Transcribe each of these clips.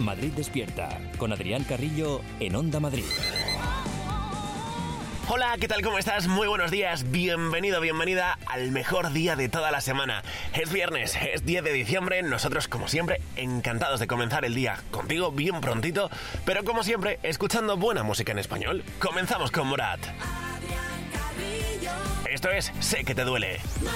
Madrid Despierta, con Adrián Carrillo en Onda Madrid. Hola, ¿qué tal? ¿Cómo estás? Muy buenos días, bienvenido, bienvenida al mejor día de toda la semana. Es viernes, es 10 de diciembre, nosotros como siempre encantados de comenzar el día contigo bien prontito, pero como siempre escuchando buena música en español. Comenzamos con Morat. Esto es Sé que te duele.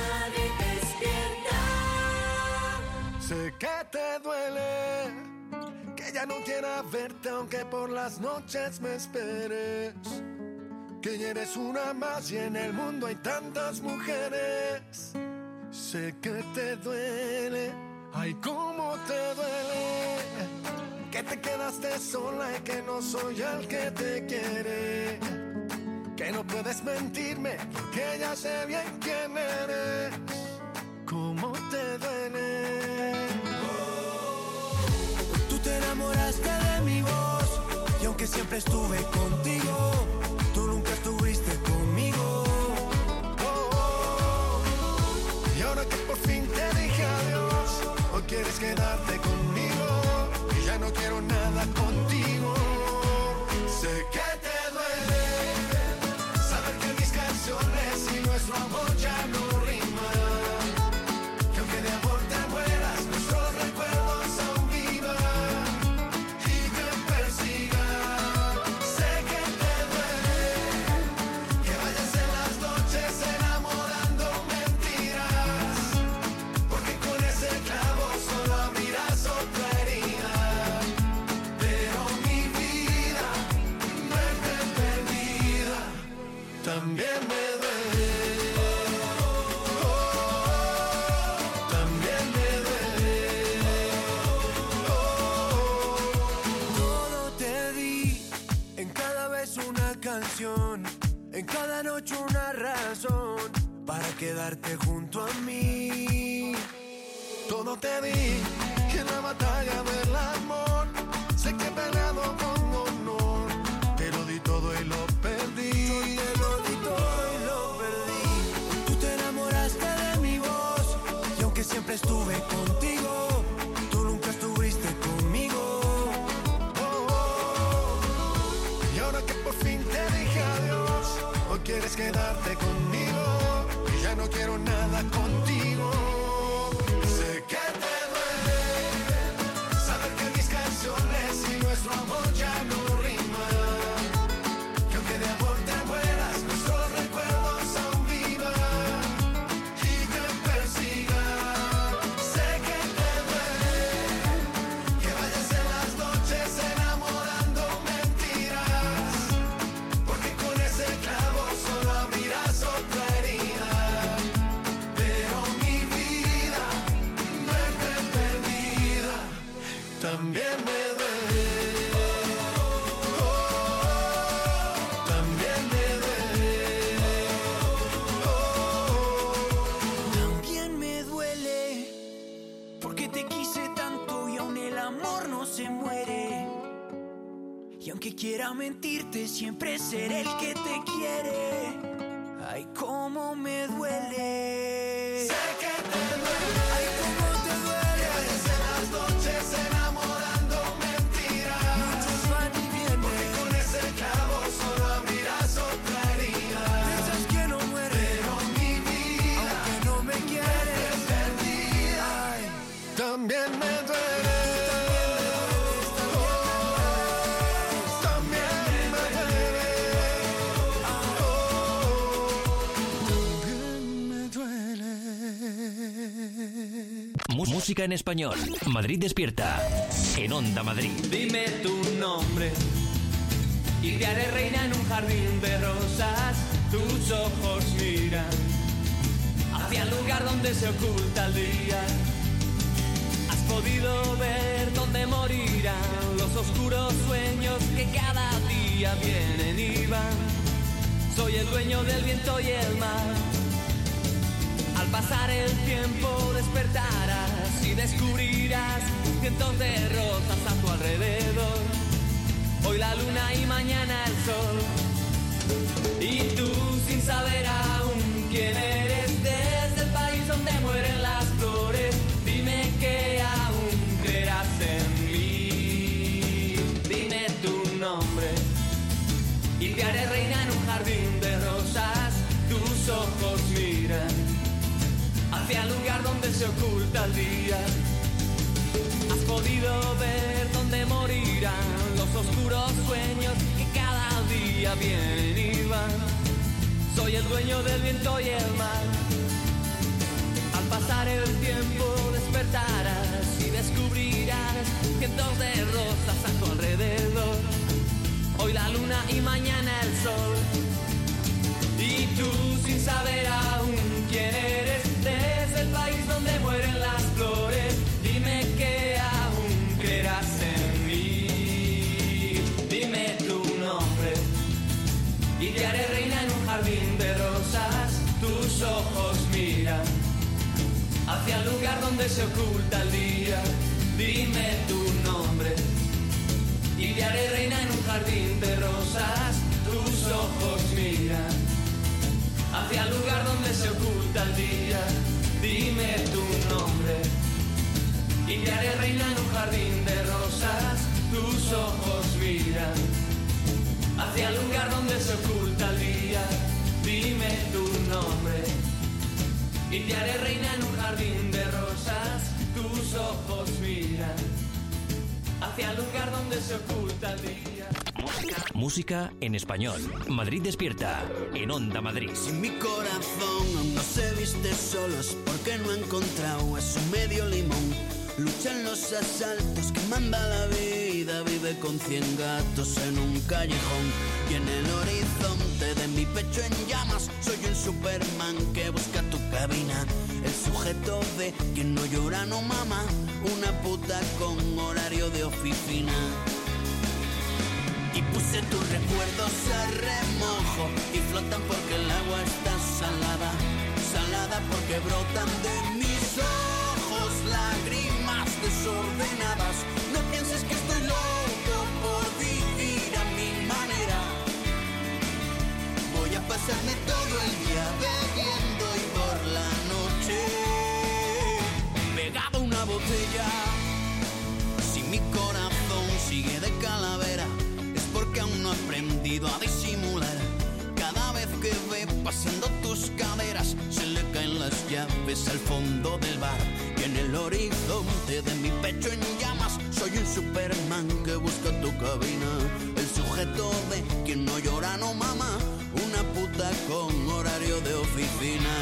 Sé que te duele, que ya no quiera verte aunque por las noches me esperes. Que ya eres una más y en el mundo hay tantas mujeres. Sé que te duele, ay cómo te duele. Que te quedaste sola y que no soy el que te quiere. Que no puedes mentirme porque ya sé bien quién eres. Cómo te duele. Tú te enamoraste de mi voz y aunque siempre estuve contigo, tú nunca estuviste conmigo. Y ahora que por fin te dije adiós, hoy quieres quedarte conmigo y ya no quiero nada contigo. Sé que te duele saber que mis canciones y nuestro amor ya no riman. Que aunque de amor te mueras, nuestros recuerdos aún vivan y te persigan. Sé que te duele que vayas en las noches enamorando mentiras, porque con ese clavo solo abrirás otra herida. Pero mi vida no es perdida, también me duele. También me duele. Todo te di, en cada vez una canción, en cada noche una razón para quedarte junto a mí. Todo te di, en la batalla del amor, sé que he peleado con honor, te lo di todo y lo perdí. Yo te lo di todo y lo perdí. Tú te enamoraste de mi voz y aunque siempre estuve contigo, tú nunca estuviste conmigo. Y ahora que por fin te dije adiós, hoy quieres quedarte conmigo y ya no quiero nada contigo. Sé que te duele saber que mis canciones y nuestro amor ya no riman. Que aunque de amor te mueras, nuestros recuerdos aún vivan y te persigan. Sé que te duele que vayas en las noches enamorando mentiras, porque con ese clavo solo abrirás otra herida. Pero mi vida no es perdida, también me duele. También me duele. También me duele, porque te quise tanto y aún el amor no se muere. Y aunque quiera mentirte, siempre seré el que te quiere. Ay, cómo me duele. Sé que te duele. Ay, cómo te duele. Que vayas en las noches enamorando mentiras. Muchos van y vienen, porque con ese clavo solo abrirás otra herida. Piensas que no muere, pero mi vida, aunque no me quieres, es perdida. Ay, también me duele. Música en español. Madrid Despierta, en Onda Madrid. Dime tu nombre y te haré reina en un jardín de rosas. Tus ojos miran hacia el lugar donde se oculta el día. Has podido ver dónde morirán los oscuros sueños que cada día vienen y van. Soy el dueño del viento y el mar. Al pasar el tiempo despertarás y descubrirás cientos de rosas a tu alrededor. Hoy la luna y mañana el sol. Y tú sin saber aún quién eres, desde el país donde mueren las flores, dime que aún creerás en mí. se oculta el día. Has podido ver dónde morirán los oscuros sueños que cada día vienen y van. Soy el dueño del viento y el mar. Al pasar el tiempo despertarás y descubrirás cientos de rosas a tu alrededor. Hoy la luna y mañana el sol. Y tú sin saber aún quién eres, desde el país donde mueren las flores, dime que aún creerás en mí. Dime tu nombre y te haré reina en un jardín de rosas. Tus ojos miran hacia el lugar donde se oculta el día. Dime tu nombre y te haré reina en un jardín de rosas. Tus ojos miran hacia el lugar donde se oculta el día. Dime tu nombre y te haré reina en un jardín de rosas. Tus ojos miran hacia el lugar donde se oculta el día. Dime tu nombre y te haré reina en un jardín de rosas. Tus ojos miran hacia el lugar donde se oculta el día. Música en español. Madrid despierta en Onda Madrid. Si mi corazón aún no se viste solo es porque no ha encontrado a su medio limón. Lucha en los asaltos que manda la vida, vive con 100 gatos en un callejón. Y en el horizonte de mi pecho en llamas, soy un Superman que busca tu cabina. El sujeto de quien no llora no mama, una puta con horario de oficina. Y puse tus recuerdos a remojo y flotan porque el agua está salada. Salada porque brotan de mis ojos lágrimas desordenadas. No pienses que estoy loco por vivir a mi manera. Voy a pasarme todo el día bebiendo y por la noche pegado a una botella. Si mi corazón sigue de calavera porque aún no he aprendido a disimular. Cada vez que ve pasando tus caderas, se le caen las llaves al fondo del bar. Y en el horizonte de mi pecho en llamas, soy un Superman que busca tu cabina. El sujeto de quien no llora no mama, una puta con horario de oficina.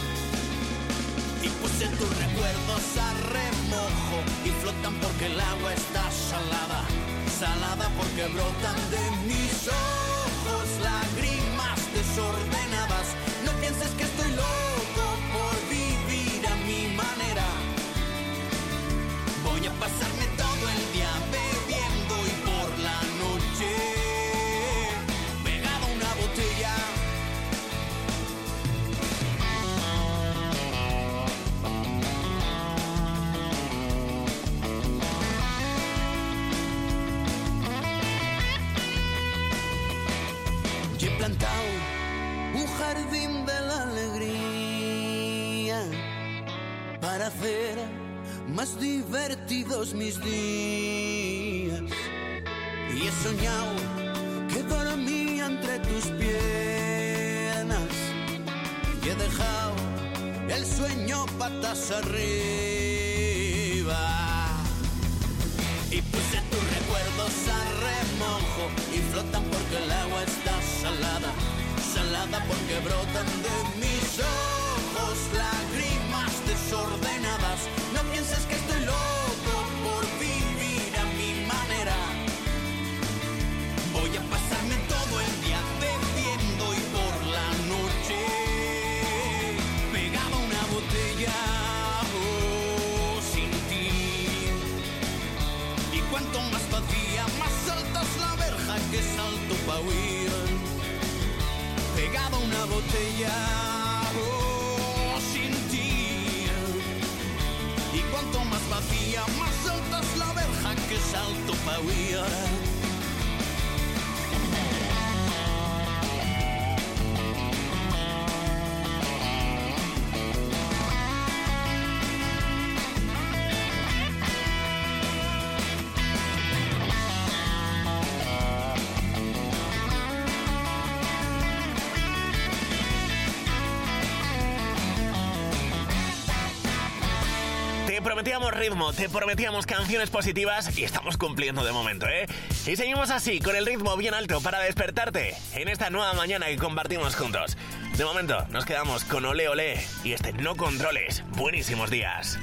Y puse tus recuerdos a remojo y flotan porque el agua está salada. Salada porque brotan de mis ojos lágrimas desordenadas. No pienses que estoy loco por vivir a mi manera. Voy a pasarme todo el día bebiendo y por la noche pegado a una botella. Plantado un jardín de la alegría para hacer más divertidos mis días. Y he soñado que dormía entre tus piernas y he dejado el sueño patas arriba. Y puse tus recuerdos a remojo y flotan porque el agua está salada. Salada porque brotan de mis ojos lágrimas desordenadas. No pienses que estoy loco por vivir a mi manera. Voy a pasarme todo el día bebiendo y por la noche pegado a una botella. Cuanto más vacía, más alta es la verja que salto pa' huir. Pegado a una botella, sin ti. Y cuanto más vacía, más alta es la verja que salto pa' huir. prometíamos ritmo, te prometíamos canciones positivas y estamos cumpliendo de momento, ¿eh? Y seguimos así, con el ritmo bien alto para despertarte en esta nueva mañana que compartimos juntos. De momento, nos quedamos con Olé Olé y este No Controles. Buenísimos días.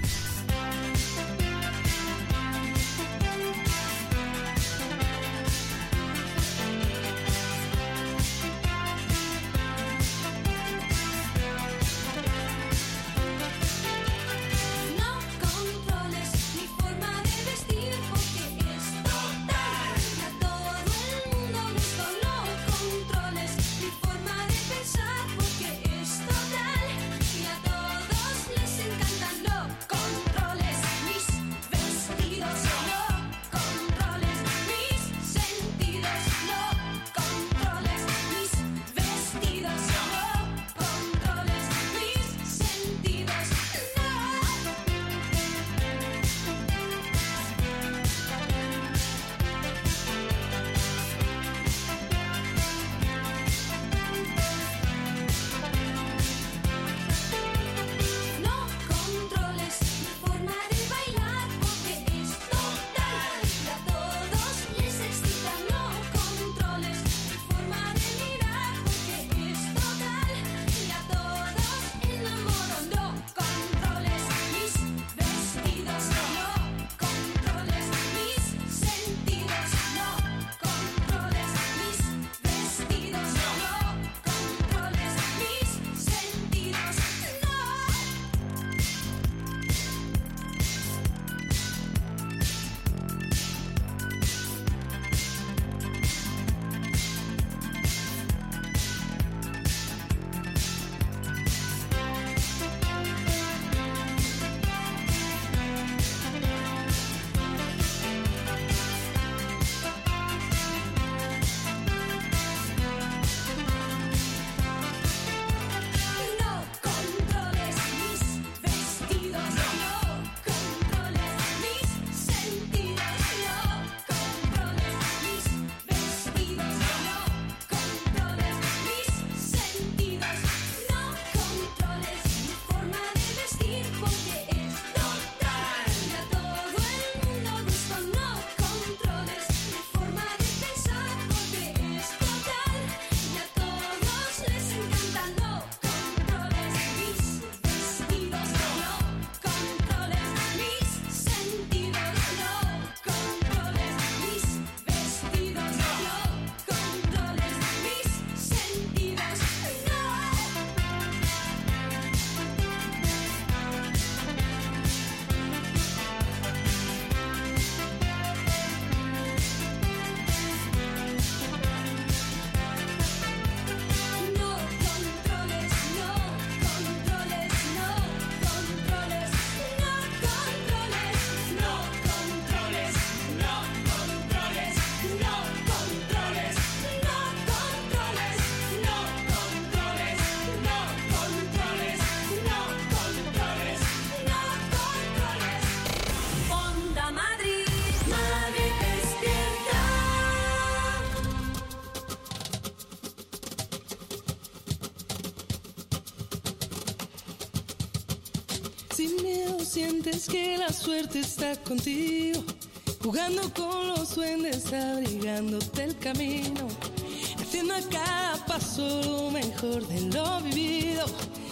Sin miedo sientes que la suerte está contigo, jugando con los duendes, abrigándote el camino, haciendo a cada paso lo mejor de lo vivido.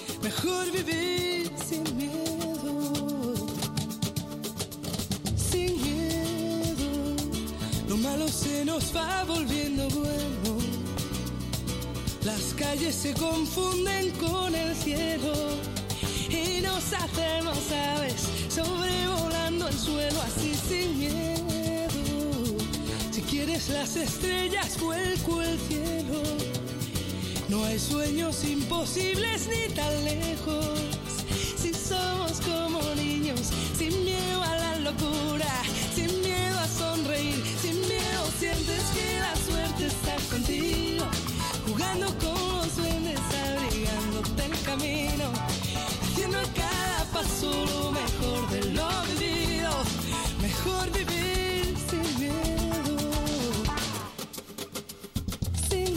Mejor vivir sin miedo, sin miedo. Lo malo se nos va volviendo bueno, las calles se confunden con el cielo y nos hacemos aves sobrevolando el suelo así sin miedo. Si quieres las estrellas vuelco el cielo, no hay sueños imposibles ni tan lejos. Si somos como niños, sin miedo a la locura, sin miedo a sonreír, sin miedo sientes que la suerte está contigo, jugando con los duendes, abrigándote el camino, haciendo a cada paso lo mejor de lo vivido. Mejor vivir sin miedo, sin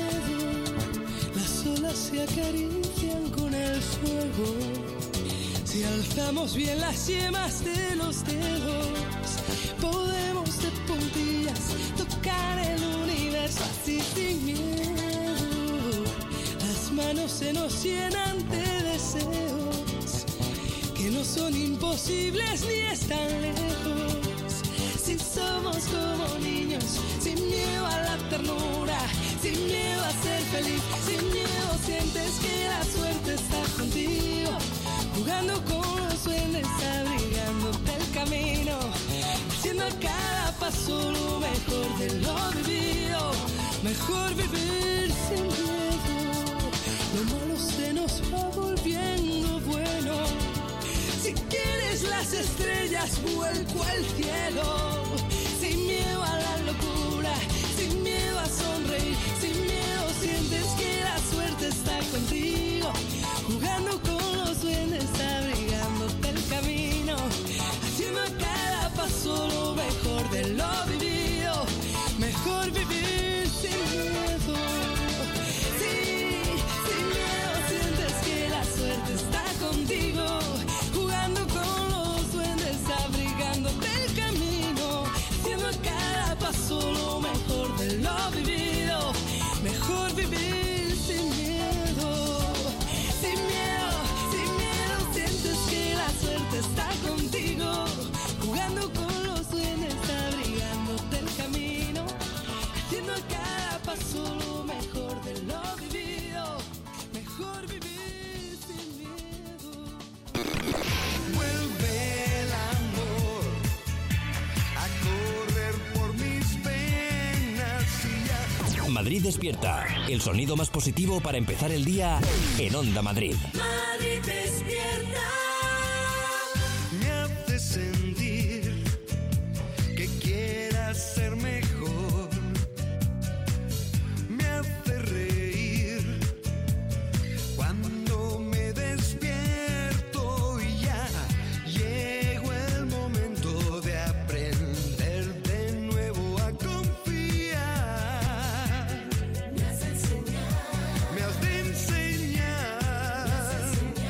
miedo. Las olas se acarician con el fuego. Si Si alzamos bien las yemas de los dedos, podemos de puntillas tocar el universo así sin miedo. Las manos se nos llenan de deseos que no son imposibles ni están lejos. Si somos como niños, sin miedo a la ternura, sin miedo a ser feliz, sin miedo sientes que la suerte está contigo, jugando con los duendes, abrigándote el camino, haciendo a cada paso lo mejor de lo vivido. Mejor vivir sin miedo, lo malo se nos va volviendo bueno. Si quieres las estrellas, vuelco al cielo, sin miedo a la locura, sin miedo a sonreír, sin miedo sientes que la suerte está contigo, jugando con los duendes, abrigándote el camino, haciendo a cada paso lo mejor de lo vivido. Mejor vivir sin miedo. Sí, sin miedo sientes que la suerte está contigo, jugando con los duendes, abrigándote el camino, haciendo a cada paso lo mejor de lo vivido. Mejor vivir sin miedo. Sin miedo sientes que la suerte está contigo, jugando con los duendes, abrigándote el camino, haciendo a cada paso lo mejor de lo vivido. Mejor vivir sin miedo. Vuelve el amor a correr por mis venas y ya. Madrid despierta. El sonido más positivo para empezar el día en Onda Madrid. Madrid despierta. Me hace sentir que quieras ser mejor. Me hace reír cuando me despierto y ya llegó el momento de aprender de nuevo a confiar. Me has de enseñar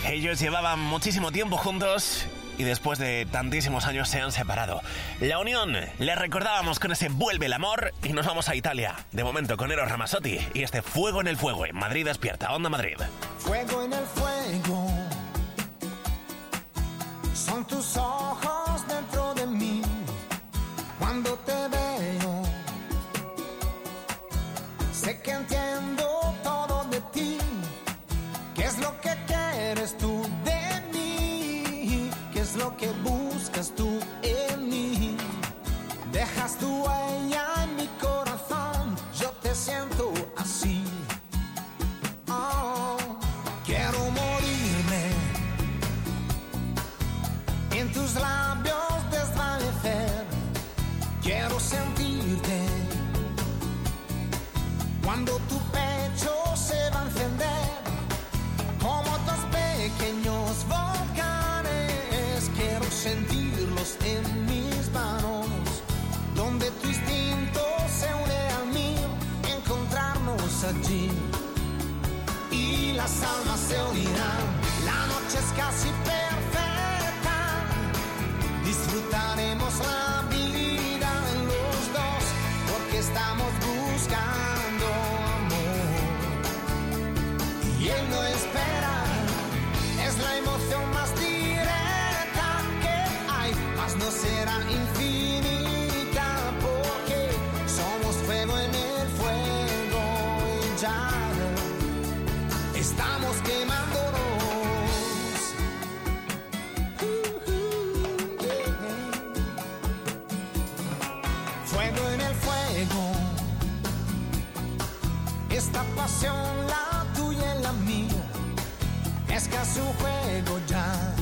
Ellos llevaban muchísimo tiempo juntos y después de tantísimos años se han separado. La unión, les recordábamos con ese Vuelve el amor y nos vamos a Italia. De momento con Eros Ramazzotti y este Fuego en el fuego en Madrid Despierta, Onda Madrid. Fuego en el fuego, son tus ojos dentro de mí. Cuando te veo, sé que entiendo todo de ti. ¿Qué es lo que quieres tú de mí? ¿Qué es lo que buscas tú en mí? Dejas tu huella en mi corazón, yo te siento así. Oh, quiero morirme en tus labios, desvanecer. Quiero sentirte cuando tu pecho se va a encender como dos pequeños volcanes. Quiero sentirlos en mis manos, donde tu instinto se une al mío, encontrarnos allí y las almas se unirán. La noche es casi perfecta, disfrutaremos la vida en los dos, porque estamos buscando amor y él no espera. Es la emoción más directa que hay, mas no será infinita, porque somos fuego en el fuego y ya estamos quemándonos. Fuego en el fuego, esta pasión, la tuya y la mía, es casi un juego ya.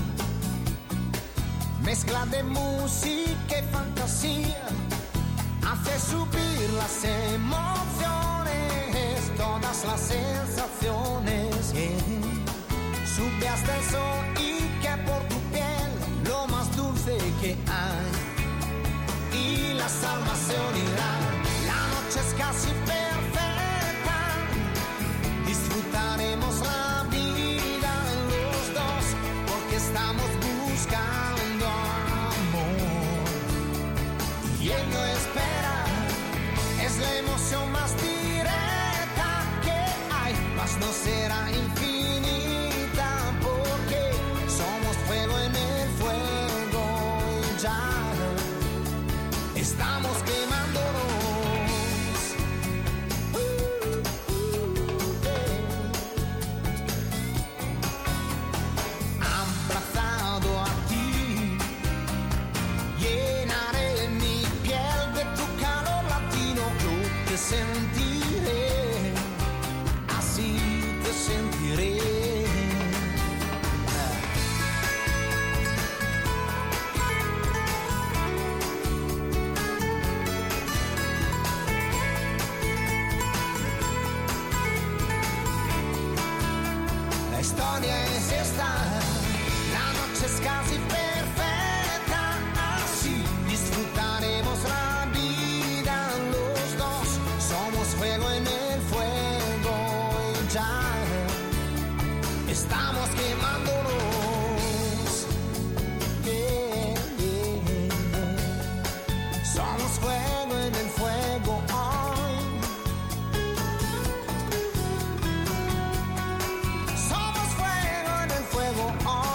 Mezcla de música y fantasía, hace subir las emociones, todas las sensaciones, yeah. Sube hasta el sol y que por tu piel lo más dulce que hay, y las almas se unirán. La noche es casi perfecta, disfrutaremos la vida en los dos, porque estamos buscando amor y él no espera. Es la emoción más directa que hay, mas no será infinita, porque somos fuego en el fuego y ya estamos quemándonos. Abrazado a ti, llenaré mi piel de tu calor latino. Yo te sentiré, así te sentiré. La historia es esta, la noche es casi perfecta, así disfrutaremos la vida los dos. Somos fuego en el fuego y ya estamos quemándonos. Yeah, yeah, yeah. Somos fuego en el fuego hoy. Somos fuego en el fuego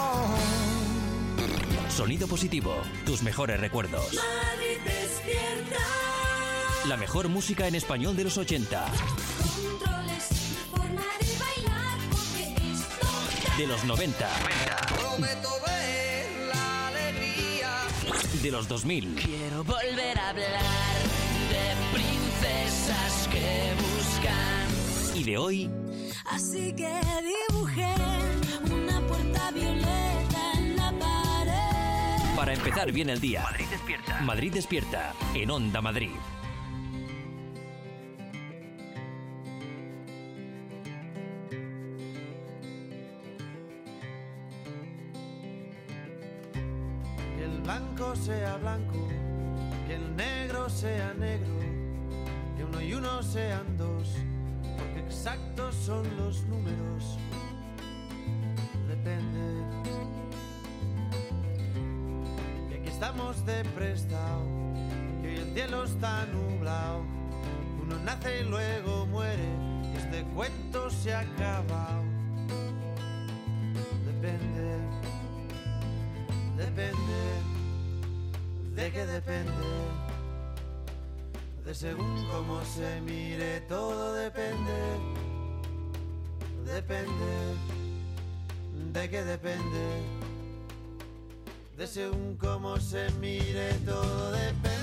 hoy. Sonido positivo, tus mejores recuerdos. Madrid despierta. La mejor música en español de los 80, Controles, forma de bailar, porque esto de los 90, Prometo ver la alegría. de los 2000 Quiero volver a hablar de princesas que buscan. y de hoy. Así que dibujé una puerta violeta en la pared. Para empezar bien el día. Madrid despierta. Madrid despierta en Onda Madrid. Que el blanco sea blanco, que el negro sea negro, que uno y uno sean dos, porque exactos son los números. Depende cogemos de prestado, que hoy el cielo está nublado. Uno nace y luego muere, y este cuento se ha acabado. Depende, ¿de qué depende? De según cómo se mire, todo depende. ¿De qué depende? De según cómo se mire, todo depende.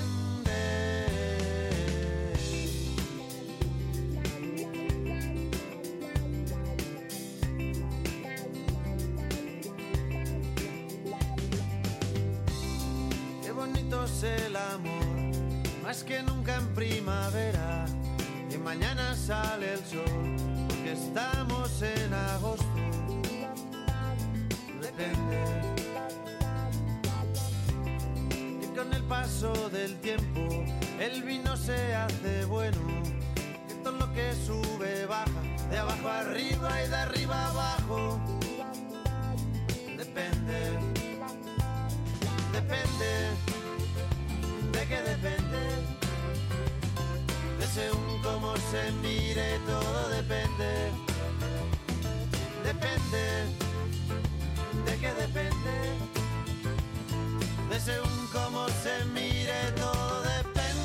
Qué bonito es el amor, más que nunca en primavera, y mañana sale el sol, porque estamos en agosto. Depende. Y con el paso del tiempo el vino se hace bueno, que todo lo que sube baja, de abajo arriba y de arriba abajo. Depende, ¿de qué depende? De según cómo se mire, todo depende. ¿De qué depende? De según cómo se mire, todo depende.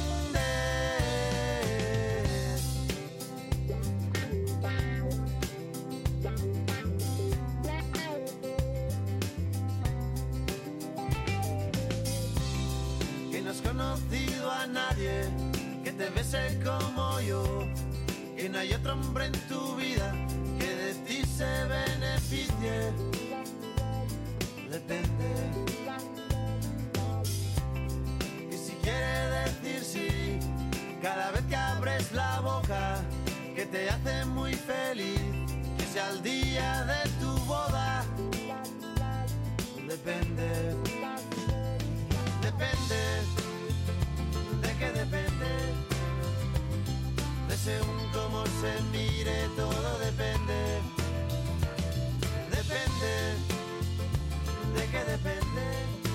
Que no has conocido a nadie que te bese como yo, que no hay otro hombre en tu vida que de ti se beneficie. Depende. Y si quiere decir sí, cada vez que abres la boca, que te hace muy feliz, que sea el día de tu boda. Depende. ¿De qué depende? De según cómo se mire, todo depende. ¿De qué depende?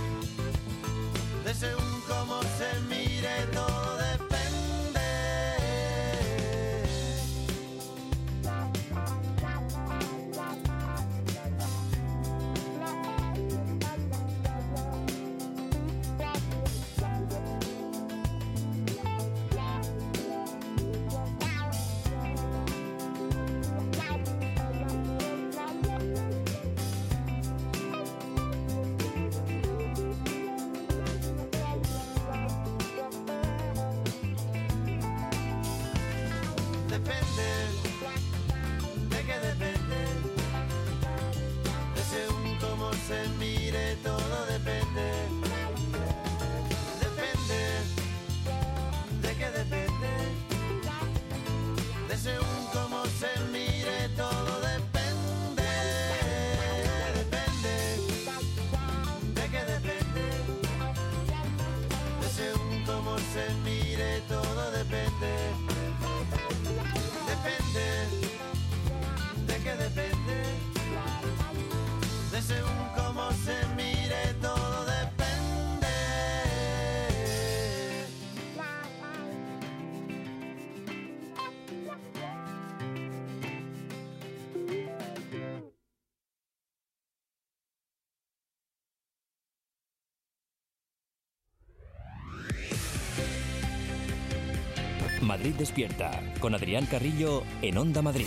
De según cómo se mire, todo depende. Se mire, todo depende. ¿De qué depende? De según cómo se mire, todo depende. ¿De qué depende? De según cómo se mire, todo depende. ¿De qué depende? De según cómo se mire, todo depende. Madrid Despierta, con Adrián Carrillo en Onda Madrid.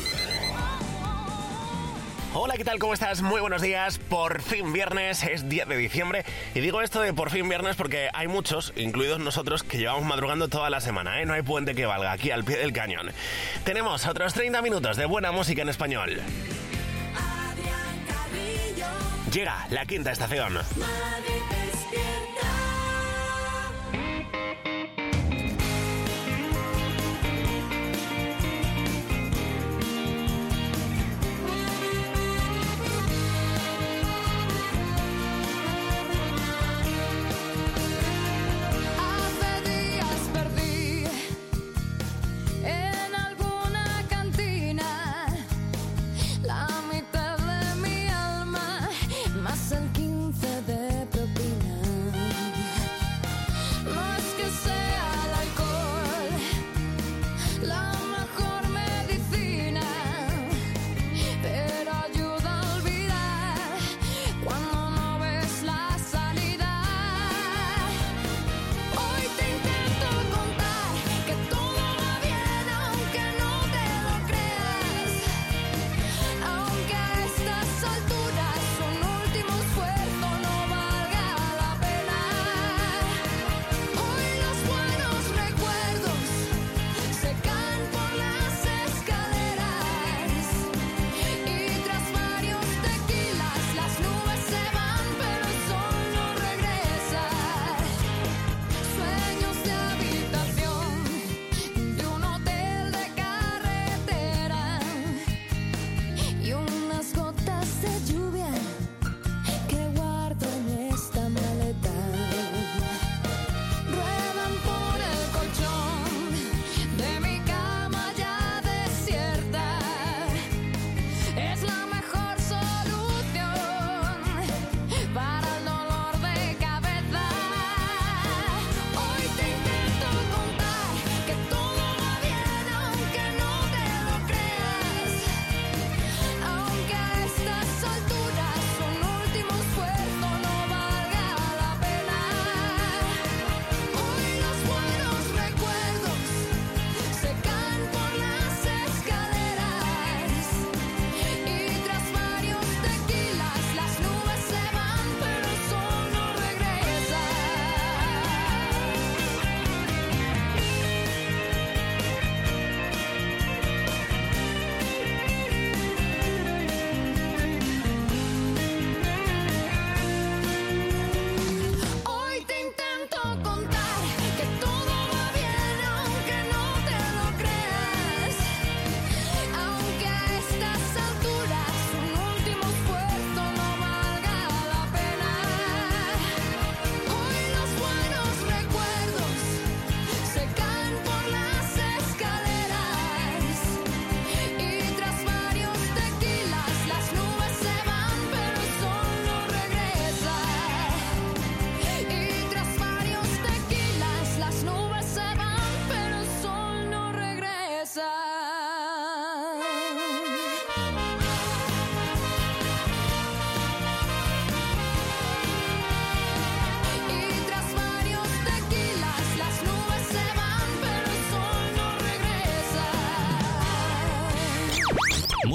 Hola, ¿qué tal? ¿Cómo estás? Muy buenos días. Por fin viernes, es 10 de diciembre. Y digo esto de por fin viernes porque hay muchos, incluidos nosotros, que llevamos madrugando toda la semana, ¿eh? No hay puente que valga, aquí al pie del cañón. Tenemos otros 30 minutos de buena música en español. Adrián Carrillo. Llega la quinta estación. Madrid despierta. El 15 de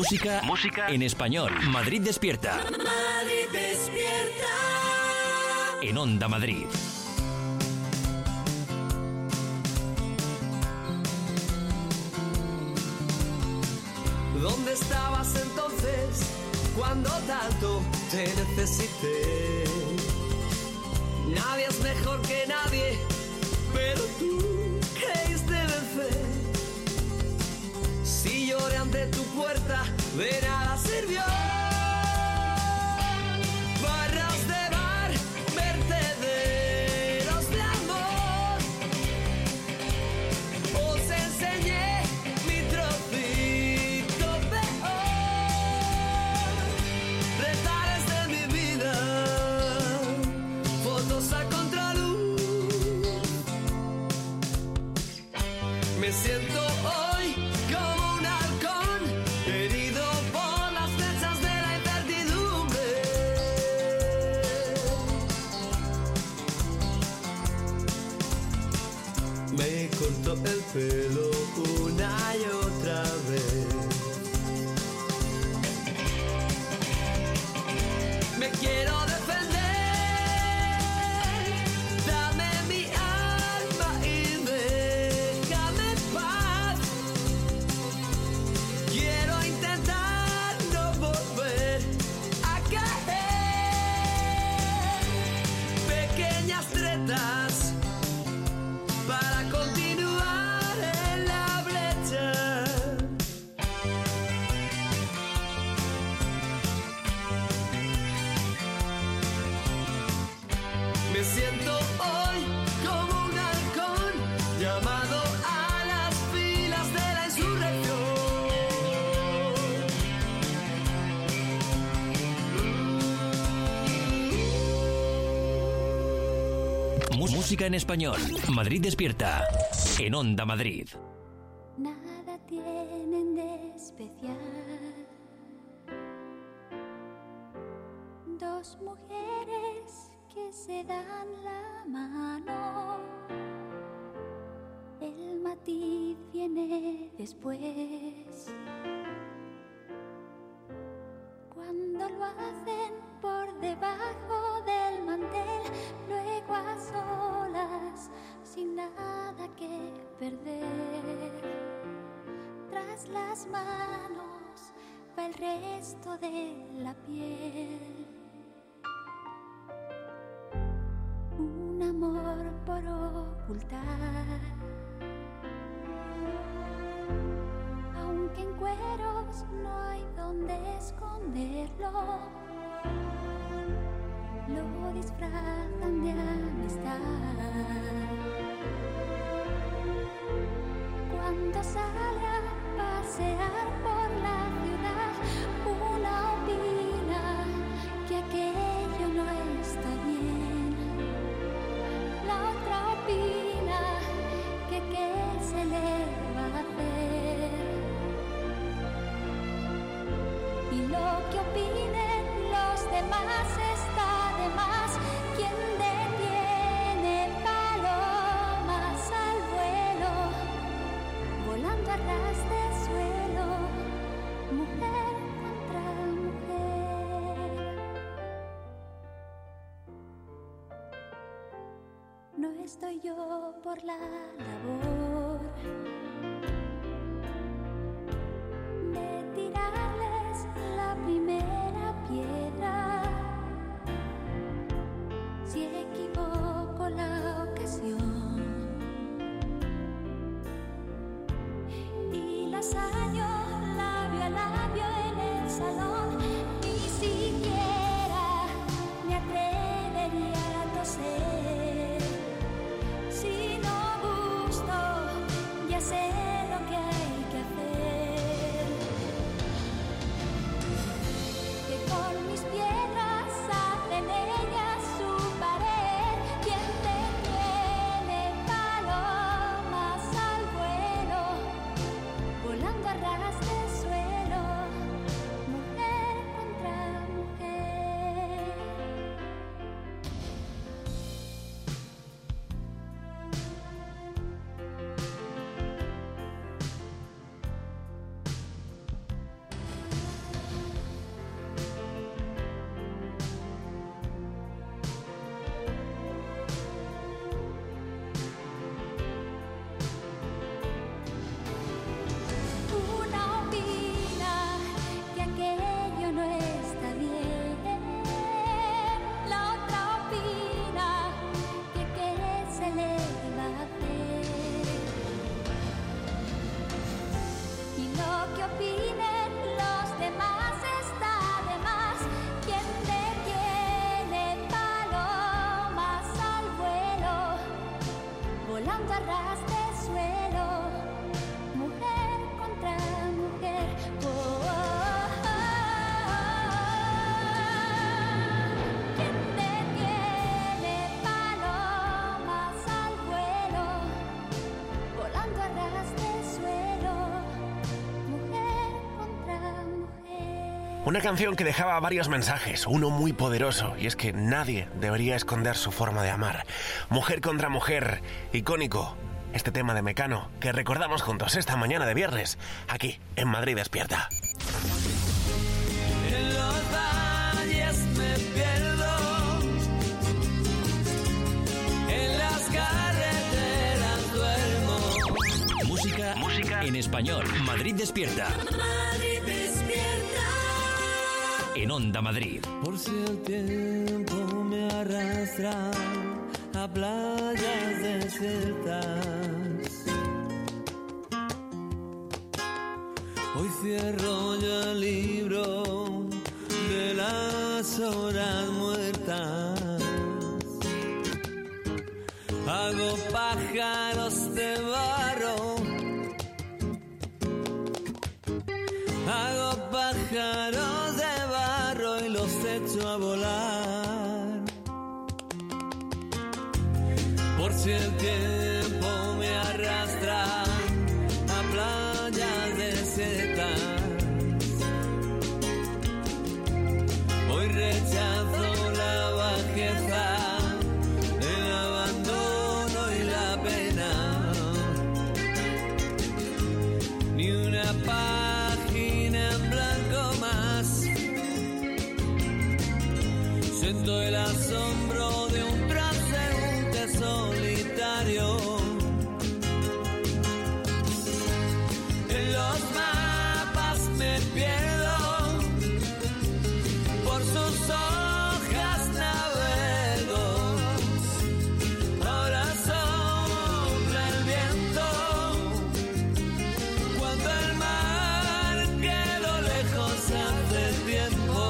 Música en español. Madrid despierta. Madrid despierta. En Onda Madrid. ¿Dónde estabas entonces cuando tanto te necesité? Nadie es mejor que nadie, pero tú creíste vencer. Si lloré ante tu puerta, de nada sirvió. Barras de bar, vertederos de amor. Os enseñé mi trocito peor. Retares de mi vida, fotos a contraluz. Me siento hoy como un halcón, herido por las flechas de la incertidumbre. Me cortó el pelo una y otra vez. Me quiero defender, dame mi alma y déjame en paz. Quiero intentar no volver a caer. Pequeñas tretas para continuar en la brecha. Me siento hoy como un halcón llamado a las filas de la insurrección. Música en español. Madrid despierta. En Onda Madrid. Nada tienen de especial. Dos mujeres que se dan la mano. El matiz viene después. Cuando lo hacen por debajo del mantel, luego a solas, sin nada que perder. Tras las manos va el resto de la piel. Un amor por ocultar. Aunque en cueros no hay donde esconderlo, lo disfrazan de amistad. Cuando salga a pasear por la ciudad, una opina que aquello no está bien. La otra opina que qué se le va a hacer. Y lo que opinen los demás está de más. Quien detiene palomas al vuelo, volando a ras de suelo, mujer contra mujer. No estoy yo por la labor de tirarles la primera piedra. Si equivoco la ocasión y las hallo labio a labio en el salón, ni siquiera me atrevería a toser. Si no gusto, ya sé lo que hay que hacer. Que con mis piedras hacen ellas su pared. Quien te tiene palomas al vuelo, volando a volando a ras de suelo, mujer contra mujer. Oh, oh, oh. ¿Quién te tiene palomas al vuelo, volando a ras de suelo, mujer contra mujer? Una canción que dejaba varios mensajes, uno muy poderoso, y es que nadie debería esconder su forma de amar. Mujer contra mujer, icónico, este tema de Mecano, que recordamos juntos esta mañana de viernes, aquí en Madrid Despierta. En los valles me pierdo, en las carreteras duermo. Música en español. Madrid Despierta. Madrid despierta. En Onda Madrid. Por si el tiempo me arrastra a playas desiertas, hoy cierro yo el libro de las horas muertas. Hago pájaros de barro, hago pájaros de barro y los echo a volar. Por si el tiempo me arrastra a playas desiertas, hoy rechazo la bajeza, el abandono y la pena. Ni una página en blanco más. Siento el asombro de un transeúnte solitario. En los mapas me pierdo, por sus hojas navego. Ahora sopla el viento, cuando el mar quedó lejos hace tiempo.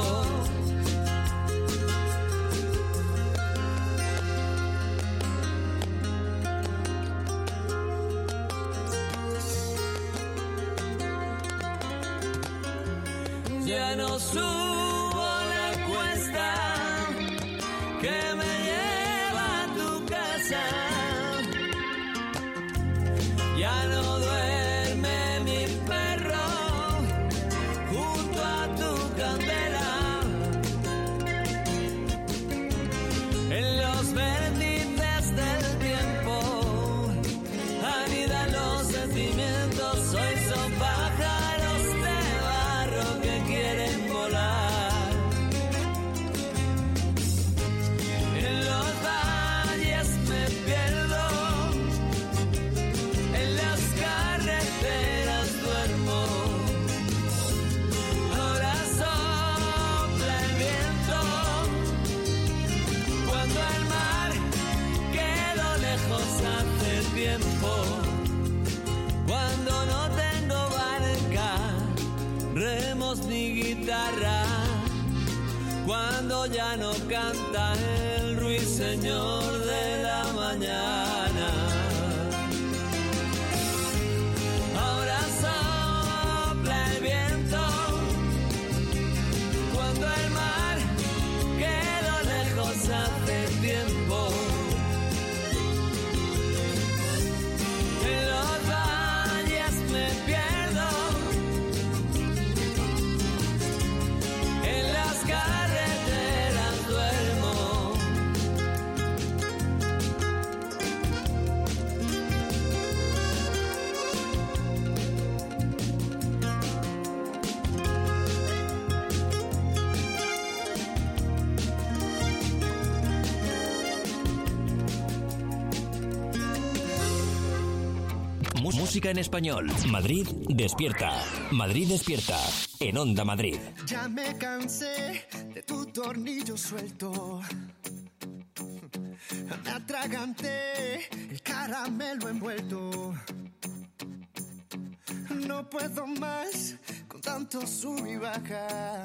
Ya no subo la cuesta que me lleva a tu casa. Ya no duerme mi perro junto a tu candela. En los vértices del tiempo anidan los sentimientos. Hoy son pájaros de barro que quieren volar. En los valles me pierdo, en las carreteras duermo. Ahora sopla el viento, cuando el mar quedó lejos hace tiempo. Cuando no tengo barca, remos ni guitarra, cuando ya no canta el ruiseñor de la mañana. Ahora sopla el viento, cuando el mar quedó lejos hace tiempo. En los valles me pierdo, en las carreteras duermo. Música en español. Madrid Despierta. Madrid Despierta. En Onda Madrid. Ya me cansé de tu tornillo suelto. Me atraganté el caramelo envuelto. No puedo más con tanto sub y baja.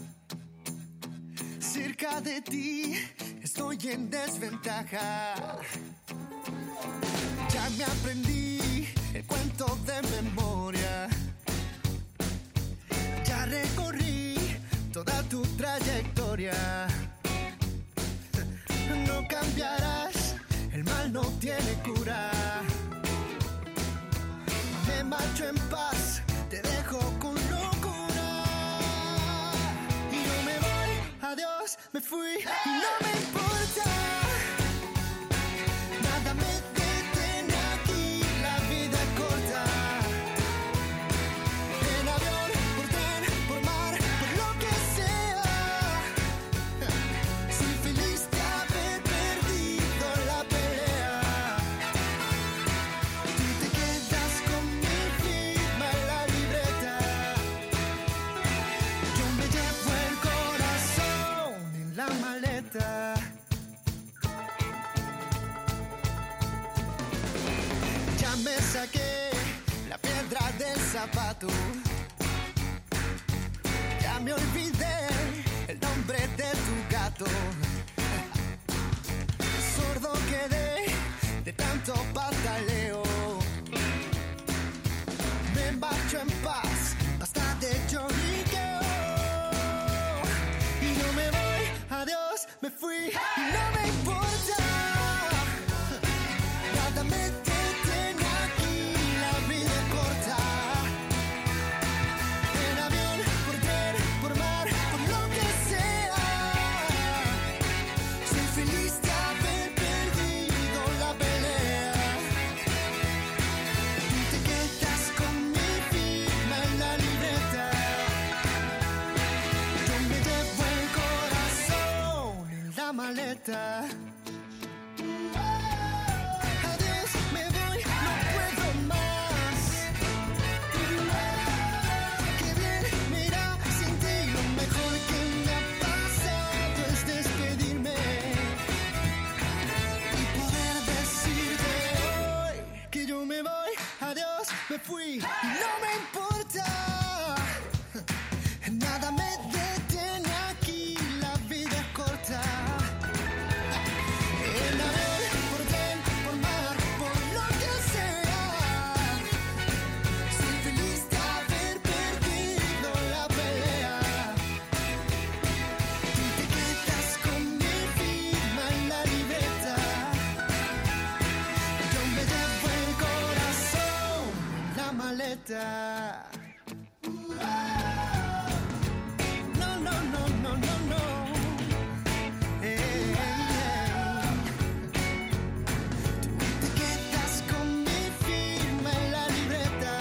Cerca de ti estoy en desventaja. Ya importa. Me marcho en paz, te dejo con locura. Y yo me voy, adiós, me fui y no me importa. Nada me detiene aquí, la vida es corta. En avión, por tren, por mar, por lo que sea. Soy feliz de haber perdido la pelea. Tú te quedas con mi firma en la libreta. Yo me llevo el corazón en la maleta. Ya me saqué la piedra del zapato. Ya me olvidé el nombre de tu gato. Sordo quedé de tanto pataleo. Me marcho en paz, basta de lloriqueo. Y yo me voy, adiós, me fui y no me importa. Nada me detiene aquí, la vida es corta. En avión, por tren, por mar, por lo que sea. Soy feliz de haber perdido la pelea. Tú te quedas con mi firma en la libreta. Yo me llevo el corazón en la maleta. Adiós, me voy, no puedo más. Qué bien, mira, sin ti lo mejor que me ha pasado es despedirme y poder decirte hoy que yo me voy, adiós, me fui y no me importa. Nada me detiene aquí, la vida es corta. En avión, por tren, por mar, por lo que sea. Soy feliz de haber perdido la pelea. Tú te quedas con mi firma en la libreta. Yo me llevo el corazón en la maleta. No, no, no, no, no, no. Tú te quedas con mi firma en la libreta.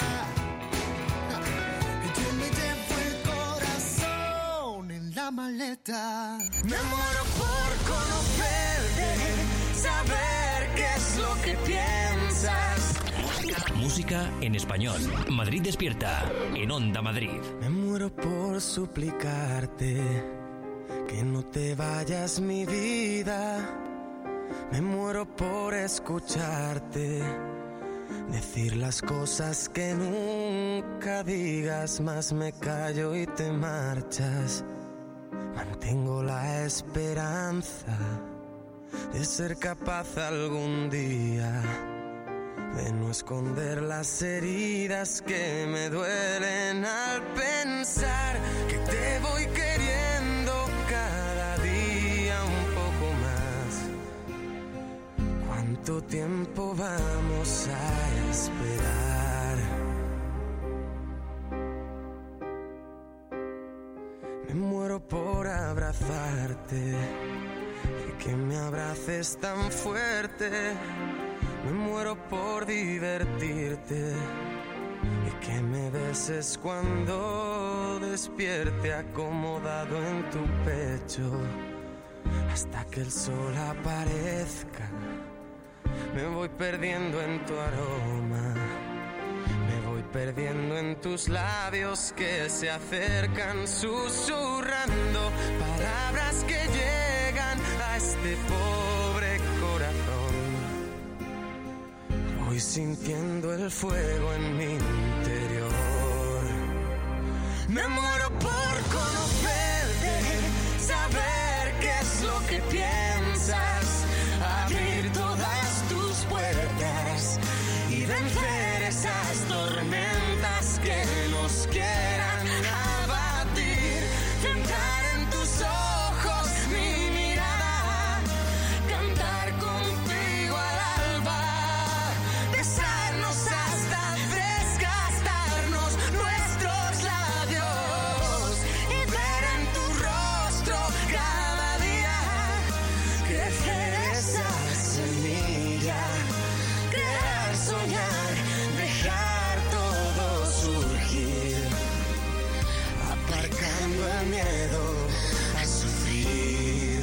Yo me llevo el corazón en la maleta. Me muero por conocerte, saber qué es lo que piensas. Música en español. Madrid Despierta. En Onda Madrid. Me muero por suplicarte que no te vayas, mi vida. Me muero por escucharte decir las cosas que nunca digas, más me callo y te marchas. Mantengo la esperanza de ser capaz algún día de no esconder las heridas que me duelen al pensar que te voy queriendo cada día un poco más. ¿Cuánto tiempo vamos a esperar? Me muero por abrazarte y que me abraces tan fuerte. Me muero por divertirte y que me beses cuando despierte acomodado en tu pecho hasta que el sol aparezca. Me voy perdiendo en tu aroma, me voy perdiendo en tus labios que se acercan susurrando palabras que llegan a este pobre corazón. Voy sintiendo el fuego en mi interior. Me muero por conocerte, saber qué es lo que piensas, abrir todas tus puertas y vencer esas tormentas que nos quieran abatir. Entrar en tus ojos mi mirada, cantar contigo al alba. soñar, dejar todo surgir, aparcando el miedo a sufrir.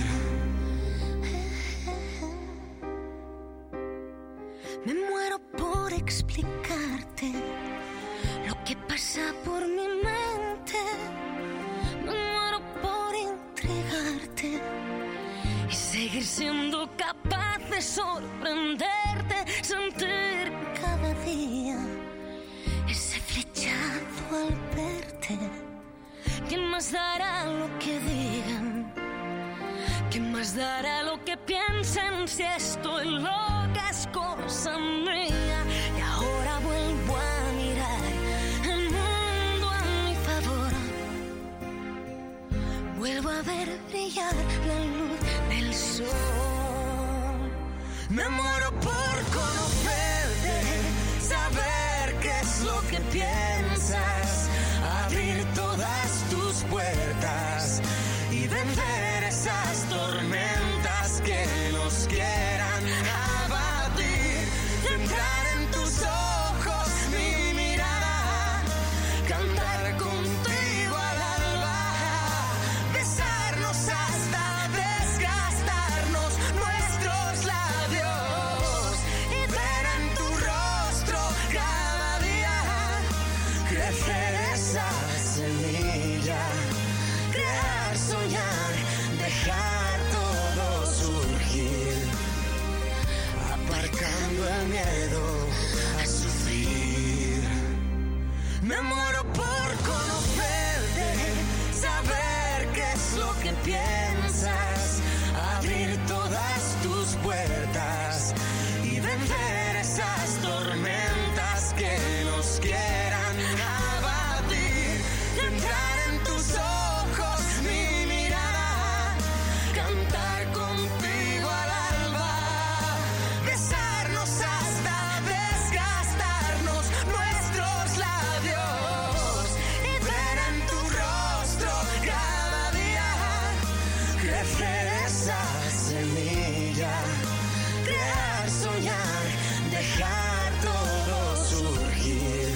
Me muero por explicarte lo que pasa por mi mente. Me muero por entregarte y seguir siendo capaz de sorprenderte, sentir cada día ese flechazo al verte. ¿Quién más dará lo que digan? ¿Quién más dará lo que piensen si estoy loca es cosa mía? Y ahora vuelvo a mirar el mundo a mi favor. Vuelvo a ver brillar la luz del sol. Me muero por conocerte, saber qué es lo que piensas, abrir todas tus puertas y vencer esas tormentas que nos quieran abatir. Entrar en tus ojos mi mirada, cantar contigo al alba, besarnos hasta desgastarnos nuestros labios y ver en tu rostro cada día crecer esa semilla, crear, soñar, dejar todo surgir, aparcando el miedo a sufrir. Me muero por conocerte, saber qué es lo que piensas, abrir todas tus puertas y vencer esas tormentas que nos quieran abatir. Entrar en tus ojos mi mirada, cantar contigo al alba, besarnos hasta desgastarnos nuestros labios y ver en tu rostro cada día crecer esa semilla, crear, soñar, dejar todo surgir,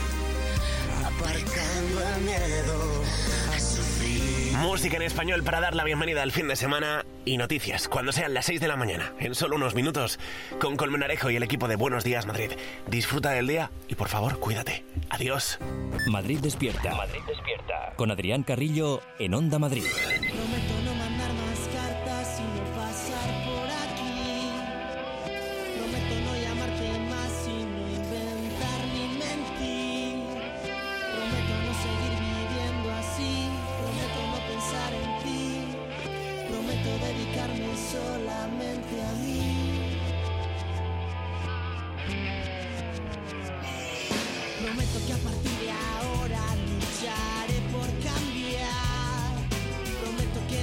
aparcando el miedo a sufrir. Música en español para dar la bienvenida al fin de semana y noticias cuando sean las 6 de la mañana, en solo unos minutos, con Colmenarejo y el equipo de Buenos Días Madrid. Disfruta del día y por favor, cuídate. Adiós. Madrid despierta. Madrid despierta. Con Adrián Carrillo en Onda Madrid. Prometo no mandar más cartas y no pasar por aquí. Prometo no llamarte más y no inventar ni mentir. Prometo no seguir viviendo así. Prometo no pensar en ti. Prometo dedicarme solamente a mí. Prometo que a partir de ahora lucharé por cambiar. Prometo que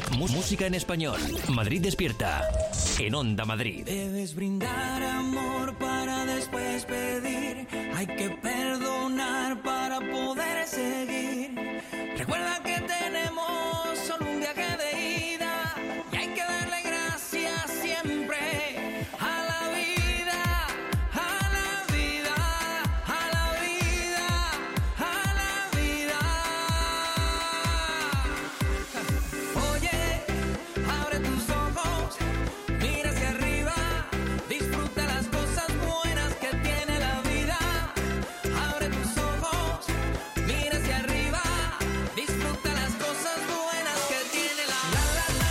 Música en español. Madrid despierta. En Onda Madrid. Debes brindar amor para después pedir. Hay que perdonar para poder seguir. Recuerda que tenemos solo un viaje de ida y hay que darle gracias siempre a la vida, a la vida, a la vida, a la vida. Oye, abre tus ojos, mira hacia arriba, disfruta las cosas buenas que tiene la vida. Abre tus ojos, mira hacia arriba, disfruta las cosas buenas que tiene la vida.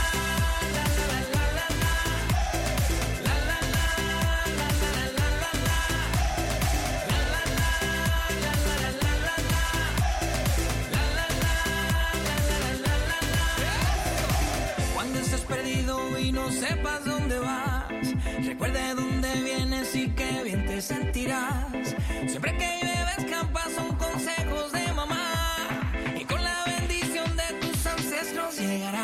Cuando estés perdido y no sepas dónde vas, recuerda de dónde vienes y qué bien te sentirás. Siempre que bebes campas son consejos de mamá y con la bendición de tus ancestros llegarás.